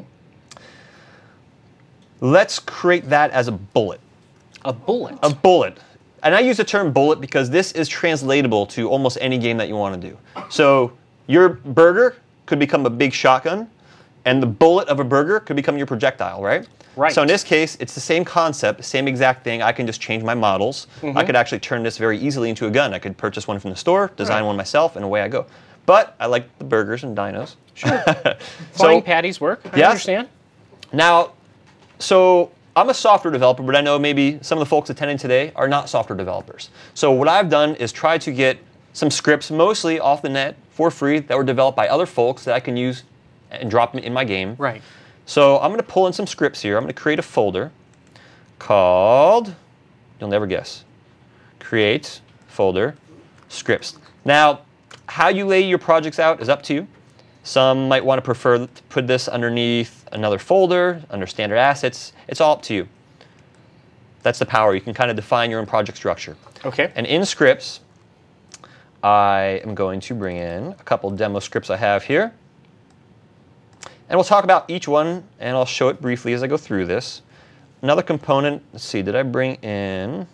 let's create that as a bullet. A bullet. A bullet. And I use the term bullet because this is translatable to almost any game that you want to do. So your burger could become a big shotgun, and the bullet of a burger could become your projectile, right? Right. So in this case, it's the same concept, same exact thing. I can just change my models. Mm-hmm. I could actually turn this very easily into a gun. I could purchase one from the store, design Right. one myself, and away I go. But I like the burgers and dinos. Sure. so Flying patties work. I Yes. understand. now, so I'm a software developer, but I know maybe some of the folks attending today are not software developers. So what I've done is try to get some scripts, mostly off the net, for free, that were developed by other folks that I can use and drop them in my game. Right. So I'm going to pull in some scripts here. I'm going to create a folder called, you'll never guess, create folder scripts. Now, how you lay your projects out is up to you. Some might want to prefer to put this underneath another folder, under standard assets. It's all up to you. That's the power. You can kind of define your own project structure. Okay. And in scripts, I am going to bring in a couple demo scripts I have here. And we'll talk about each one, and I'll show it briefly as I go through this. Another component, let's see, did I bring in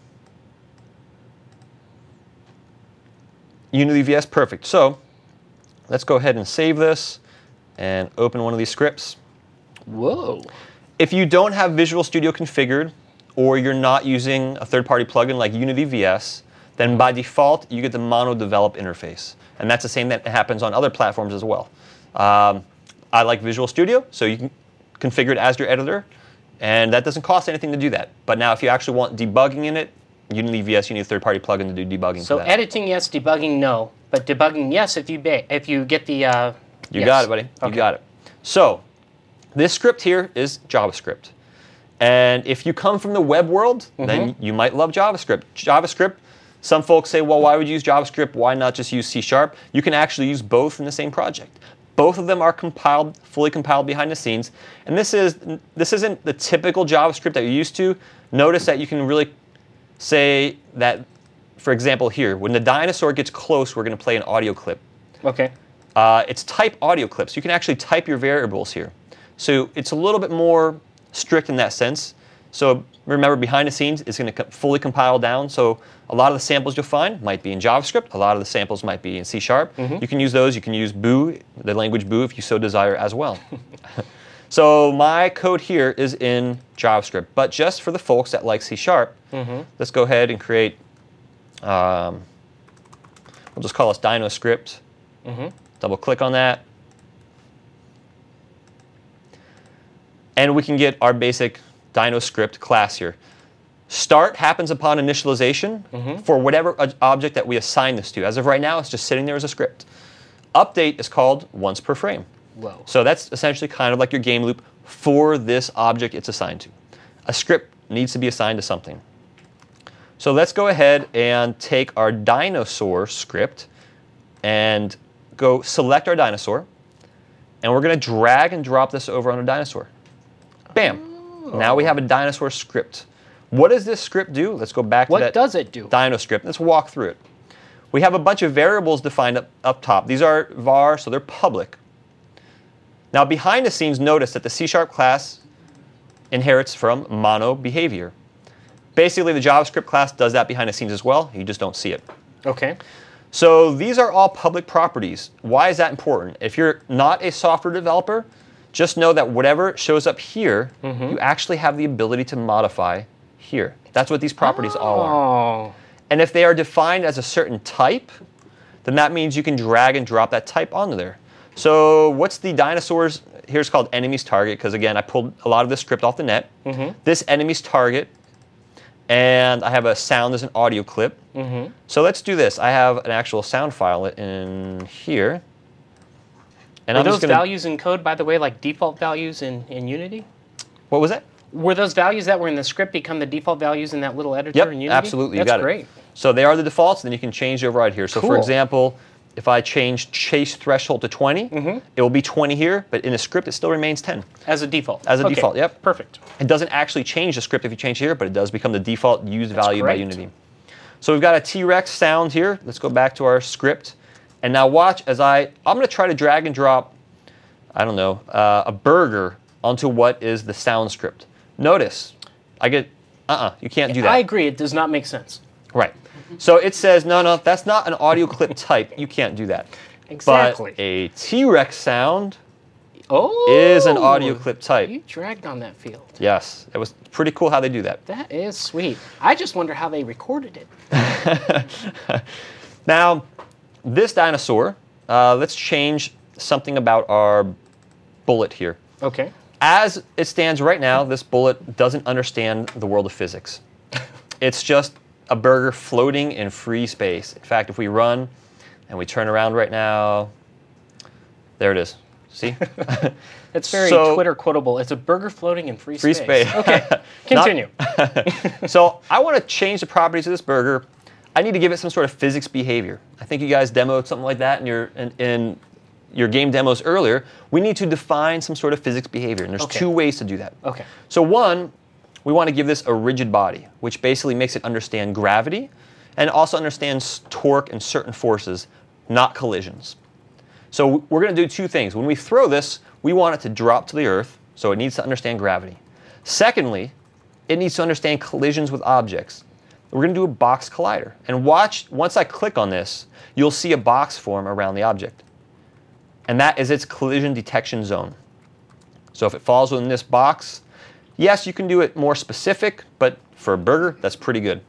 Unity V S? Perfect. So let's go ahead and save this and open one of these scripts. Whoa. If you don't have Visual Studio configured, or you're not using a third-party plugin like Unity V S, then by default, you get the Mono Develop interface. And that's the same that happens on other platforms as well. Um, I like Visual Studio, so you can configure it as your editor, and that doesn't cost anything to do that. But now if you actually want debugging in it, Unity V S, you need a third-party plugin to do debugging So for that. editing yes, debugging no, but debugging yes if you ba- if you get the. Uh, You yes. got it, buddy. You Okay. got it. So this script here is JavaScript. And if you come from the web world, then you might love JavaScript. JavaScript, some folks say, well, why would you use JavaScript? Why not just use C Sharp? You can actually use both in the same project. Both of them are compiled, fully compiled behind the scenes. And this is this isn't the typical JavaScript that you're used to. Notice that you can really say that, for example, here, when the dinosaur gets close, we're going to play an audio clip. Okay. Uh, it's type audio clips. You can actually type your variables here. So it's a little bit more strict in that sense. So remember, behind the scenes, it's going to fully compile down. So a lot of the samples you'll find might be in JavaScript. A lot of the samples might be in C Sharp. Mm-hmm. You can use those. You can use Boo, the language Boo, if you so desire as well. So my code here is in JavaScript. But just for the folks that like C Sharp, mm-hmm. let's go ahead and create, um, we'll just call this DinoScript. Mm-hmm. Double click on that. And we can get our basic DinoScript class here. Start happens upon initialization mm-hmm. for whatever object that we assign this to. As of right now, it's just sitting there as a script. Update is called once per frame. Whoa. So that's essentially kind of like your game loop for this object it's assigned to. A script needs to be assigned to something. So let's go ahead and take our dinosaur script and go select our dinosaur. And we're going to drag and drop this over on a dinosaur. Bam. Oh. Now we have a dinosaur script. What does this script do? Let's go back to what that does it do? DinoScript. Let's walk through it. We have a bunch of variables defined up, up top. These are var, so they're public. Now behind the scenes, notice that the C Sharp class inherits from mono behavior. Basically, the JavaScript class does that behind the scenes as well. You just don't see it. Okay. So these are all public properties. Why is that important? If you're not a software developer, just know that whatever shows up here, mm-hmm. you actually have the ability to modify here. That's what these properties oh. all are. And if they are defined as a certain type, then that means you can drag and drop that type onto there. So what's the dinosaurs? Here's called enemy's target, because again, I pulled a lot of this script off the net. Mm-hmm. This enemy's target, and I have a sound as an audio clip. Mm-hmm. So let's do this. I have an actual sound file in here. And Are I'm those just gonna, values in code, by the way, like default values in, in Unity? What was that? Were those values that were in the script become the default values in that little editor yep, in Unity? Absolutely. You That's got great. It. So they are the defaults, and then you can change the override here. So cool. for example, if I change chase threshold to twenty, mm-hmm. it will be twenty here, but in the script it still remains ten. As a default? As a okay. default, yep. Perfect. It doesn't actually change the script if you change here, but it does become the default used That's value great. by Unity. So we've got a T-Rex sound here. Let's go back to our script. And now watch as I, I'm going to try to drag and drop, I don't know, uh, a burger onto what is the sound script. Notice, I get, uh-uh, you can't do that. I agree, it does not make sense. Right. So it says, no, no, that's not an audio clip type. You can't do that. Exactly. But a T-Rex sound oh, is an audio clip type. You dragged on that field. Yes. It was pretty cool how they do that. That is sweet. I just wonder how they recorded it. Now, this dinosaur, uh, let's change something about our bullet here. Okay. As it stands right now, this bullet doesn't understand the world of physics. It's just a burger floating in free space. In fact, if we run and we turn around right now, there it is. See? It's very so, Twitter quotable. It's a burger floating in free, free space. space. Okay, continue. So I want to change the properties of this burger. I need to give it some sort of physics behavior. I think you guys demoed something like that in your in, in your game demos earlier. We need to define some sort of physics behavior, and there's okay. two ways to do that. Okay. So one, we want to give this a rigid body, which basically makes it understand gravity and also understands torque and certain forces, not collisions. So we're going to do two things. When we throw this, we want it to drop to the earth, so it needs to understand gravity. Secondly, it needs to understand collisions with objects. We're going to do a box collider. And watch, once I click on this, you'll see a box form around the object. And that is its collision detection zone. So if it falls within this box, yes, you can do it more specific, but for a burger, that's pretty good.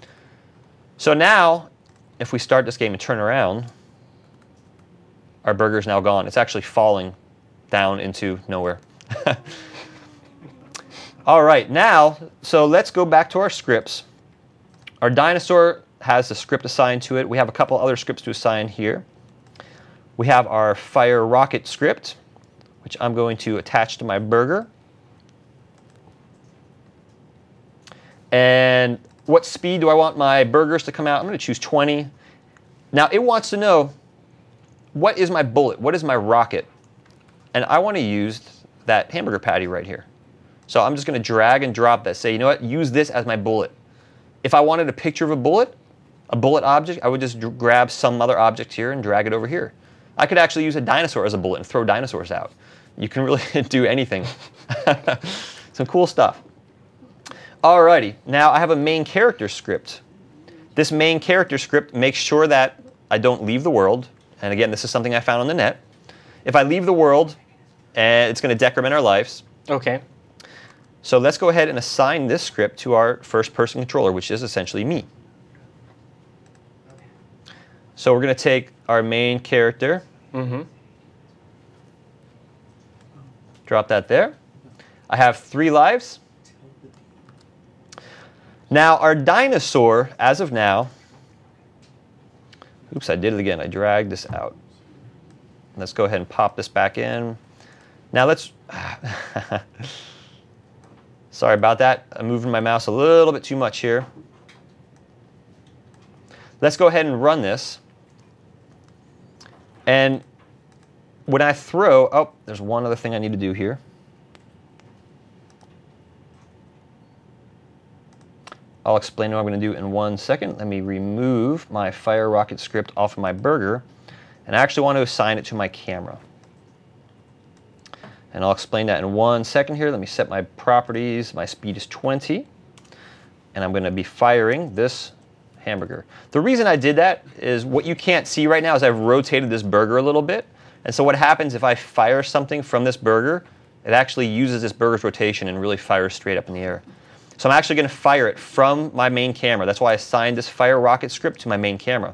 So now, if we start this game and turn around, our burger is now gone. It's actually falling down into nowhere. All right, now, so let's go back to our scripts. Our dinosaur has a script assigned to it. We have a couple other scripts to assign here. We have our fire rocket script, which I'm going to attach to my burger. And what speed do I want my burgers to come out? I'm going to choose twenty. Now, it wants to know, what is my bullet? What is my rocket? and I want to use that hamburger patty right here. So I'm just going to drag and drop that. Say, you know what, use this as my bullet. If I wanted a picture of a bullet, a bullet object, I would just grab some other object here and drag it over here. I could actually use a dinosaur as a bullet and throw dinosaurs out. You can really do anything. Some cool stuff. Alrighty, now I have a main character script. This main character script makes sure that I don't leave the world. And again, this is something I found on the net. If I leave the world, uh, it's going to decrement our lives. Okay. So let's go ahead and assign this script to our first-person controller, which is essentially me. So we're going to take our main character, mm-hmm. drop that there. I have three lives. Now our dinosaur, as of now, oops, I did it again. I dragged this out. Let's go ahead and pop this back in. Now let's, sorry about that. I'm moving my mouse a little bit too much here. Let's go ahead and run this. And when I throw, oh, there's one other thing I need to do here. I'll explain what I'm going to do in one second. Let me remove my Fire Rocket script off of my burger. And I actually want to assign it to my camera. And I'll explain that in one second here. Let me set my properties. My speed is twenty. And I'm going to be firing this hamburger. The reason I did that is what you can't see right now is I've rotated this burger a little bit. And so what happens if I fire something from this burger, it actually uses this burger's rotation and really fires straight up in the air. So I'm actually going to fire it from my main camera. That's why I assigned this Fire Rocket script to my main camera.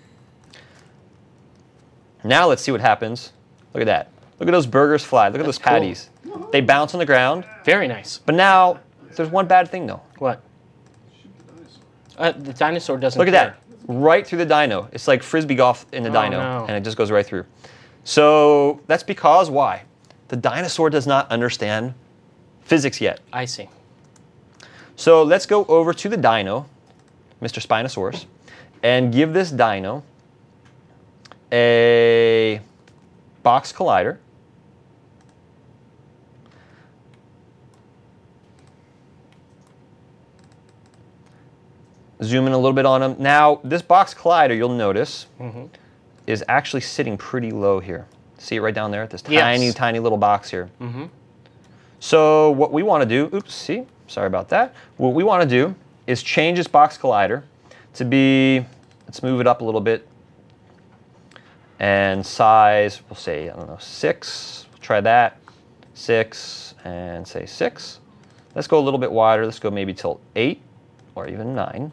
Now let's see what happens. Look at that. Look at those burgers fly. Look at That's those patties. Cool. They bounce on the ground. Very nice. But now, there's one bad thing though. What? Uh, the dinosaur doesn't Look at care. that. Right through the dino. It's like Frisbee golf in the oh, dino. No. And it just goes right through. So that's because why? The dinosaur does not understand physics yet. I see. So let's go over to the dino, Mister Spinosaurus, and give this dino a box collider. Zoom in a little bit on him. Now, this box collider, you'll notice, mm-hmm. is actually sitting pretty low here. See it right down there? This tiny, yes. tiny little box here. Mm-hmm. So what we want to do, oops, see? Sorry about that. What we want to do is change this box collider to be, let's move it up a little bit, and size, we'll say, I don't know, six. We'll try that. Six, and say six. Let's go a little bit wider. Let's go maybe till eight, or even nine.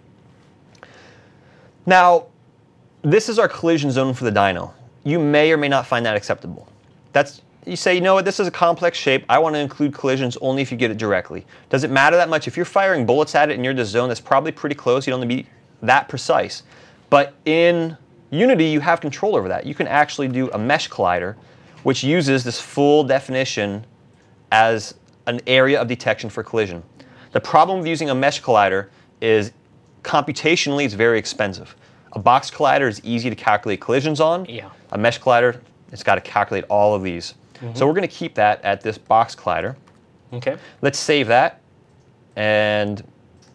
Now, this is our collision zone for the dino. You may or may not find that acceptable. That's You say, you know what, this is a complex shape. I want to include collisions only if you get it directly. Does it matter that much? If you're firing bullets at it and you're in the zone, that's probably pretty close. You don't need to be that precise. But in Unity, you have control over that. You can actually do a mesh collider, which uses this full definition as an area of detection for collision. The problem with using a mesh collider is computationally it's very expensive. A box collider is easy to calculate collisions on. Yeah. A mesh collider, it's got to calculate all of these. Mm-hmm. So we're going to keep that at this box collider. Okay. Let's save that and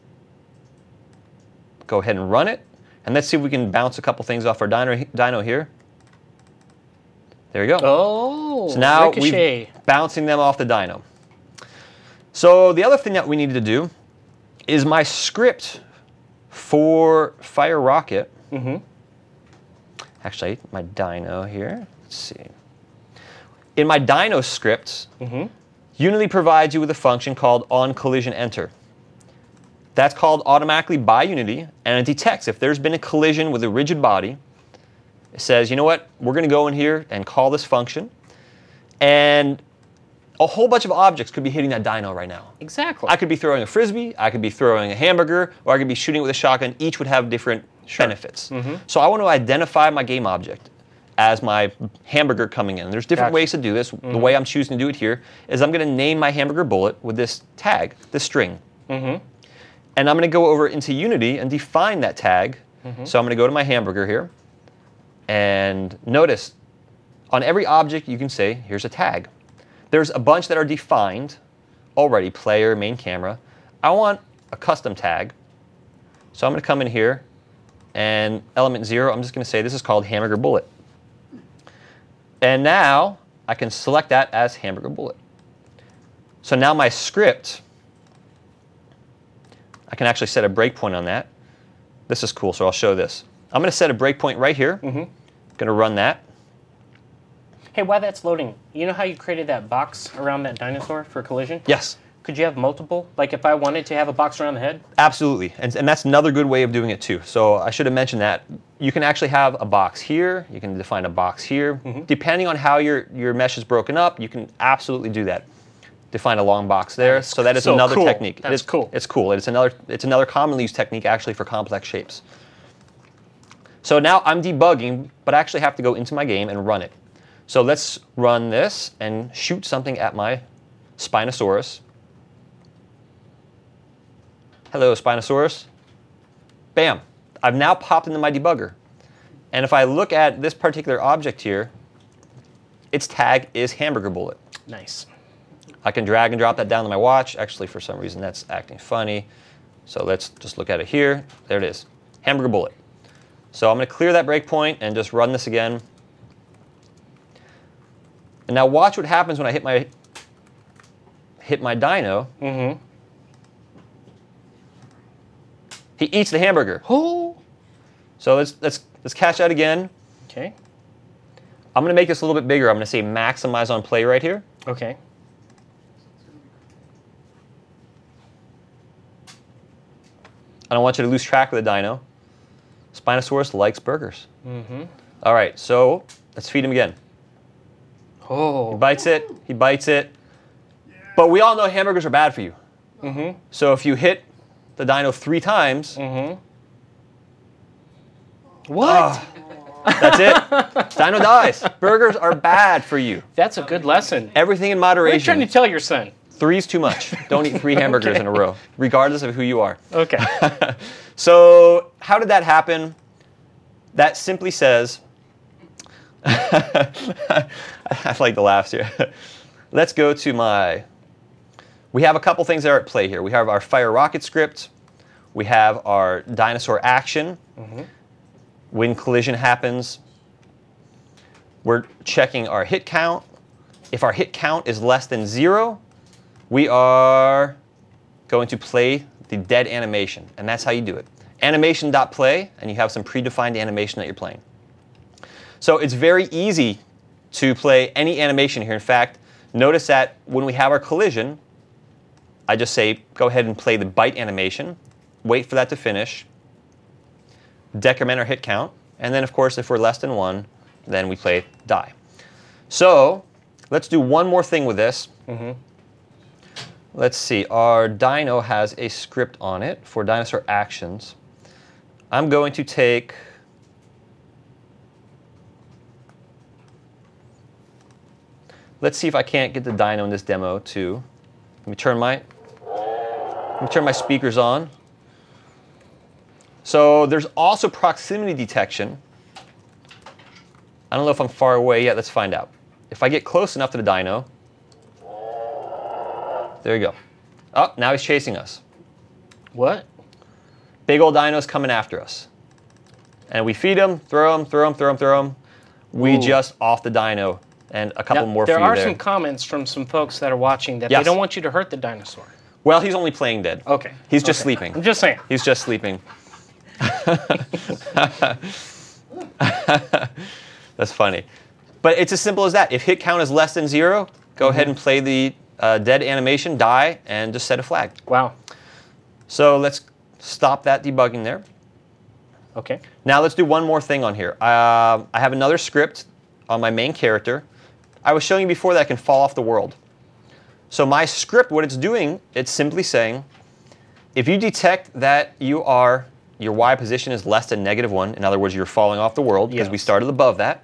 go ahead and run it. And let's see if we can bounce a couple things off our dino, dino here. There you go. Oh, so now ricochet. We're bouncing them off the dino. So the other thing that we needed to do is my script for Fire Rocket. Mm-hmm. Actually, my dino here. Let's see. In my dino scripts, mm-hmm. Unity provides you with a function called onCollisionEnter. That's called automatically by Unity, and it detects if there's been a collision with a rigid body. It says, you know what, we're going to go in here and call this function, and a whole bunch of objects could be hitting that dino right now. Exactly. I could be throwing a Frisbee, I could be throwing a hamburger, or I could be shooting with a shotgun. Each would have different sure. benefits. Mm-hmm. So I want to identify my game object as my hamburger coming in. There's different gotcha. ways to do this. Mm-hmm. The way I'm choosing to do it here is I'm going to name my hamburger bullet with this tag, this string. Mm-hmm. And I'm going to go over into Unity and define that tag. Mm-hmm. So I'm going to go to my hamburger here. And notice, on every object you can say, here's a tag. There's a bunch that are defined already, player, main camera. I want a custom tag. So I'm going to come in here, and element zero, I'm just going to say this is called hamburger bullet. And now I can select that as hamburger bullet. So now my script, I can actually set a breakpoint on that. This is cool, so I'll show this. I'm going to set a breakpoint right here. Mm-hmm. Going to run that. Hey, while that's loading, you know how you created that box around that dinosaur for collision? Yes. Could you have multiple? Like if I wanted to have a box around the head? Absolutely, and, and that's another good way of doing it too. So I should have mentioned that. You can actually have a box here, you can define a box here. Mm-hmm. Depending on how your, your mesh is broken up, you can absolutely do that. Define a long box there, That's so that is so another cool. technique. That's it's, cool. It's cool, it's another, it's another commonly used technique actually for complex shapes. So now I'm debugging, but I actually have to go into my game and run it. So let's run this and shoot something at my Spinosaurus. Hello, Spinosaurus. Bam. I've now popped into my debugger. And if I look at this particular object here, its tag is hamburger bullet. Nice. I can drag and drop that down to my watch. Actually, for some reason, that's acting funny. So let's just look at it here. There it is. Hamburger bullet. So I'm going to clear that breakpoint and just run this again. And now watch what happens when I hit my hit my dino. Mm-hmm. He eats the hamburger. Oh. So let's let's let's catch that again. Okay. I'm going to make this a little bit bigger. I'm going to say maximize on play right here. Okay. I don't want you to lose track of the dino. Spinosaurus likes burgers. Mm-hmm. All right, so let's feed him again. Oh. He bites it. He bites it. But we all know hamburgers are bad for you. Mm-hmm. So if you hit the dino three times, mm-hmm. What? Oh, that's it. Dino dies. Burgers are bad for you. That's a good lesson. Everything in What are you moderation. trying to tell your son? Three's too much. Don't eat three hamburgers Okay. in a row, regardless of who you are. Okay. So how did that happen? That simply says, I like the laughs here. Let's go to my, we have a couple things that are at play here. We have our fire rocket script. We have our dinosaur action. Mm-hmm. When collision happens, we're checking our hit count. If our hit count is less than zero, we are going to play the dead animation, and that's how you do it. Animation.play, and you have some predefined animation that you're playing. So it's very easy to play any animation here. In fact, notice that when we have our collision, I just say, go ahead and play the bite animation, wait for that to finish, decrement our hit count, and then of course if we're less than one, then we play die. So let's do one more thing with this. Mm-hmm. Let's see, our dino has a script on it for dinosaur actions. I'm going to take, let's see if I can't get the dino in this demo too. Let me turn my, let me turn my speakers on. So there's also proximity detection. I don't know if I'm far away yet, let's find out. If I get close enough to the dino, there you go. Oh, now he's chasing us. What? Big old dino's coming after us. And we feed him, throw him, throw him, throw him, throw him. We Ooh. just off the dino, and a couple Now, more for there you are there. some comments from some folks that are watching that Yes. they don't want you to hurt the dinosaur. Well, he's only playing dead. Okay. He's just Okay. sleeping. I'm just saying. He's just sleeping. That's funny. But it's as simple as that. If hit count is less than zero, go mm-hmm. ahead and play the uh, dead animation, die, and just set a flag. Wow. So let's stop that debugging there. Okay. Now let's do one more thing on here. Uh, I have another script on my main character. I was showing you before that I can fall off the world. So my script, what it's doing, it's simply saying, if you detect that you are, your Y position is less than negative one, in other words, you're falling off the world because Yes. we started above that,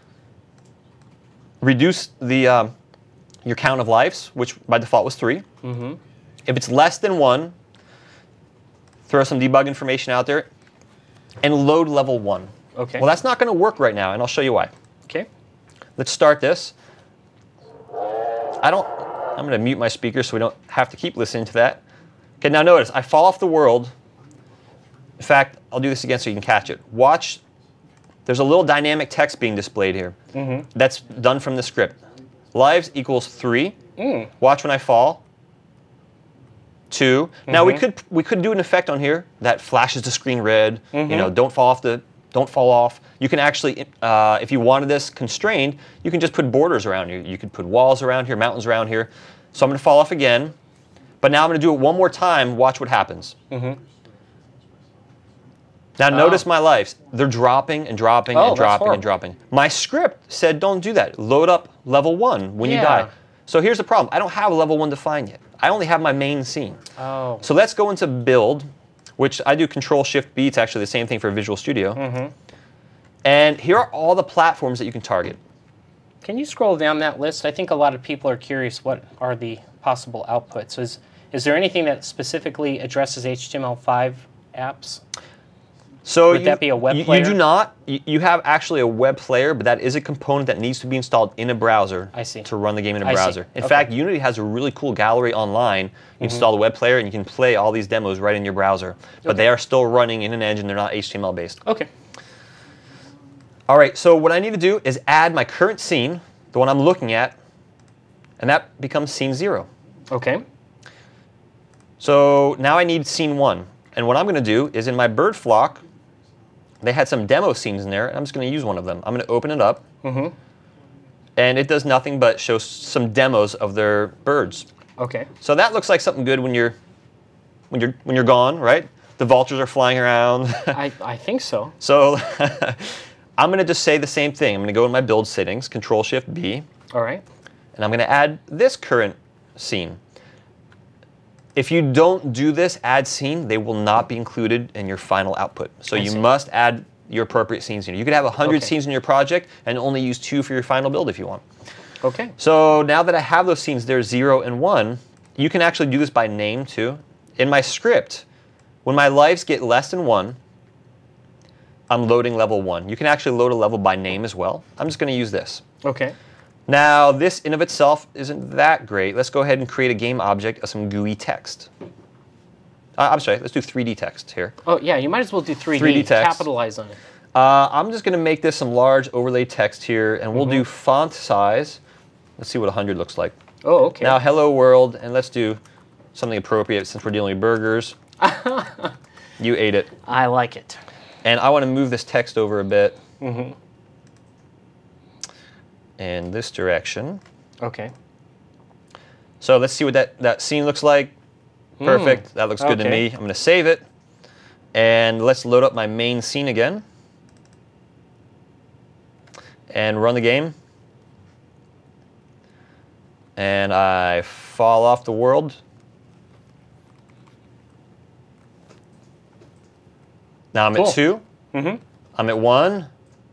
reduce the um, your count of lives, which by default was three. Mm-hmm. If it's less than one, throw some debug information out there, and load level one. Okay. Well, that's not going to work right now, and I'll show you why. Okay. Let's start this. I don't, I'm going to mute my speaker so we don't have to keep listening to that. Okay, now notice, I fall off the world. In fact, I'll do this again so you can catch it. Watch, there's a little dynamic text being displayed here. Mm-hmm. That's done from the script. Lives equals three. Mm. Watch when I fall. Two. Mm-hmm. Now we could we could do an effect on here that flashes the screen red. Mm-hmm. You know, don't fall off the don't fall off. You can actually, uh, if you wanted this constrained, you can just put borders around you. You could put walls around here, mountains around here. So I'm going to fall off again, but now I'm going to do it one more time. Watch what happens. Mm-hmm. Now oh. notice my lives. They're dropping and dropping oh, and dropping and dropping. My script said don't do that. Load up level one when yeah. you die. So here's the problem. I don't have a level one defined yet. I only have my main scene. Oh. So let's go into build, which I do Control Shift B. It's actually the same thing for Visual Studio. Mm-hmm. And here are all the platforms that you can target. Can you scroll down that list? I think a lot of people are curious what are the possible outputs. Is, is there anything that specifically addresses H T M L five apps? So Would you, that be a web you, player? You do not. You, you have actually a web player, but that is a component that needs to be installed in a browser I see. to run the game in a I browser. see. In okay. fact, Unity has a really cool gallery online. You mm-hmm. install the web player, and you can play all these demos right in your browser. But okay. they are still running in an engine. They're not H T M L based. Okay. All right, so what I need to do is add my current scene, the one I'm looking at, and that becomes scene zero. Okay. So now I need scene one. And what I'm going to do is in my bird flock, they had some demo scenes in there, and I'm just going to use one of them. I'm going to open it up, mm-hmm. and it does nothing but show some demos of their birds. Okay. So that looks like something good when you're when you're when you're gone, right? The vultures are flying around. I, I think so. So I'm going to just say the same thing. I'm going to go in my build settings, Control Shift B. All right. And I'm going to add this current scene. If you don't do this add scene, they will not be included in your final output. So I you see. must add your appropriate scenes in. You could have one hundred okay. scenes in your project and only use two for your final build if you want. Okay. So now that I have those scenes there, zero and one, you can actually do this by name too. In my script, when my lives get less than one, I'm loading level one. You can actually load a level by name as well. I'm just going to use this. Okay. Now, this in of itself isn't that great. Let's go ahead and create a game object of some G U I text. Uh, I'm sorry, let's do three D text here. Oh, yeah, you might as well do three D. three D text. Capitalize on it. Uh, I'm just going to make this some large overlay text here, and we'll mm-hmm. do font size. Let's see what one hundred looks like. Oh, okay. Now, hello world, and let's do something appropriate since we're dealing with burgers. You ate it. I like it. And I want to move this text over a bit. Mm-hmm. In this direction. Okay. So let's see what that, that scene looks like. Perfect. Mm. That looks good okay. to me. I'm going to save it. And let's load up my main scene again. And run the game. And I fall off the world. Now I'm cool. at two. Mm-hmm. I'm at one.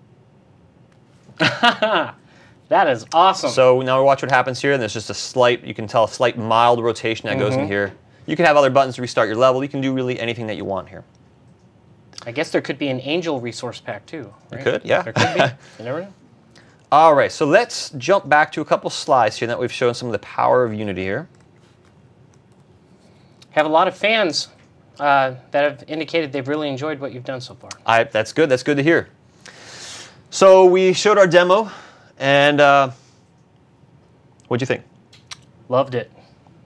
That is awesome. So now we watch what happens here, and there's just a slight, you can tell, a slight mild rotation that mm-hmm. goes in here. You can have other buttons to restart your level. You can do really anything that you want here. I guess there could be an angel resource pack too, right? You could, yeah. There could be. You never know. All right, so let's jump back to a couple slides here that we've shown some of the power of Unity here. Have a lot of fans uh, that have indicated they've really enjoyed what you've done so far. I, that's good. That's good to hear. So we showed our demo, and uh, what'd you think? Loved it.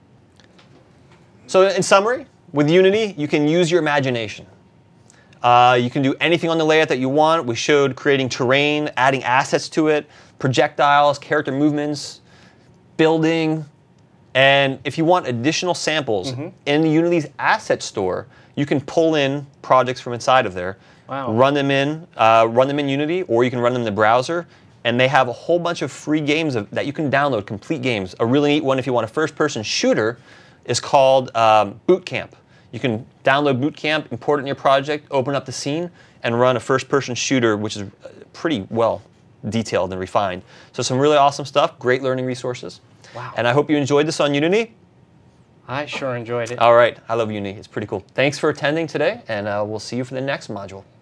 So in summary, with Unity, you can use your imagination. Uh, you can do anything on the layout that you want. We showed creating terrain, adding assets to it, projectiles, character movements, building. And if you want additional samples mm-hmm. in Unity's asset store, you can pull in projects from inside of there. Wow. Run them in, uh, run them in Unity, or you can run them in the browser. And they have a whole bunch of free games of, that you can download, complete games. A really neat one, if you want a first-person shooter, is called um, Boot Camp. You can download Boot Camp, import it in your project, open up the scene, and run a first-person shooter, which is pretty well detailed and refined. So some really awesome stuff, great learning resources. Wow. And I hope you enjoyed this on Unity. I sure enjoyed it. All right, I love Unity. It's pretty cool. Thanks for attending today, and uh, we'll see you for the next module.